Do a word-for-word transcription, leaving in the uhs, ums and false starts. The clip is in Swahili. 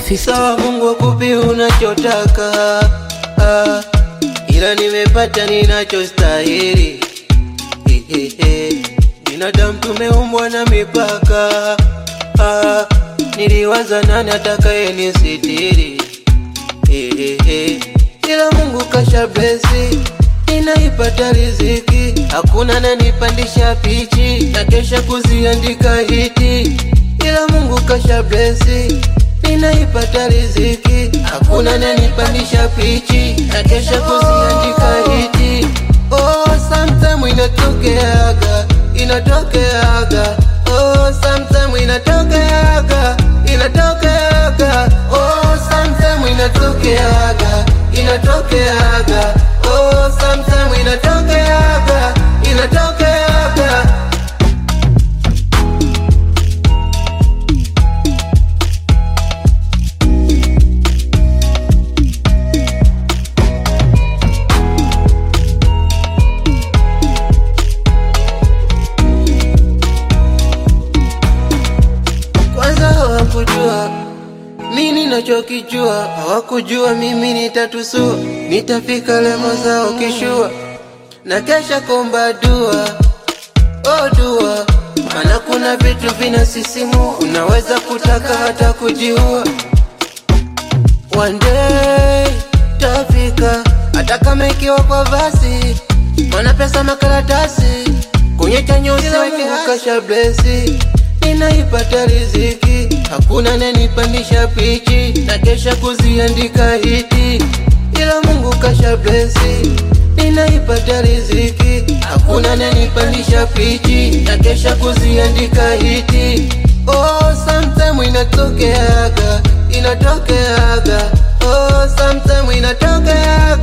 fifty. Sawa Mungu akupe unachotaka, ah, ila nimepata ninachostahili. Hehehe, binadamu tumeumbwa na mipaka, ah, niliwaza nani atakaye nisitiri. Hehehe, ila Mungu kasha blessi, ninaipata riziki. Hakuna ananipandisha pichi na kesha kuziandika hiti, ila Mungu kasha blessi, ninaipata riziki. Hakuna ananipandisha pichi na kesha kuziandika hiti. Oh, sometime inatokeaga, inatokeaga. Oh, sometime inatokeaga, inatokeaga. Oh, sometime inatokeaga, inatokeaga. Oh, sometime inatokeaga, inatokeaga. Hawakujua mimi ninachokijua, hawakujua mimi nitatusua, nitafika lemo zao kishua, na kesha komba dua, oh dua. Maana kuna vitu vinasisimua, unaweza kutaka hata kujiua. One day tafika, hata kama ikiwa kwa basi, maana pesa makaratasi, kwenye chanyo usiweke kasha blessi, ninaipata riziki. Hakuna ananipandisha pichi na kesha kuziandika hiti, ila Mungu kasha blessi, ninaipata riziki. Hakuna ananipandisha pichi na kesha kuziandika hiti. Oh, sometime inatokeaga, inatokeaga. Oh, sometime inatokeaga.